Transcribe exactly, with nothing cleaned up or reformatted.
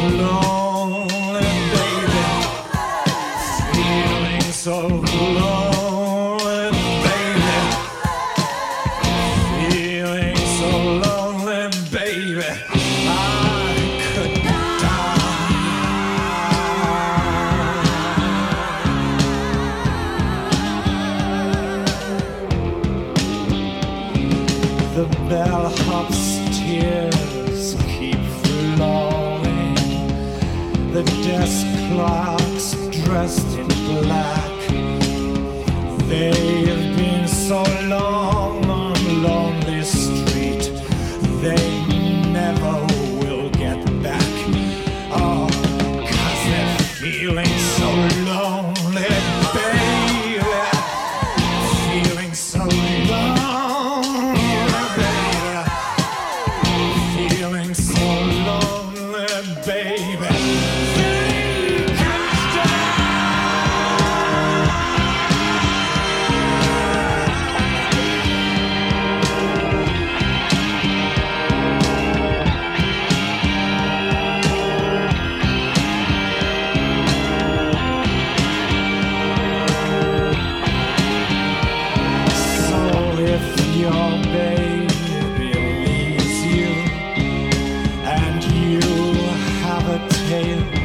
lonely, baby. Feeling so lonely, baby. Feeling so lonely, baby. I could die. The bellhop's tears keep flowing. The desk clerks dressed in black. They've been so long on lonely street. They never will get back. Oh, 'cause they're feeling so lonely, baby. Feeling so lonely, baby. Feeling so lonely, baby. Your baby leaves you, and you have a tale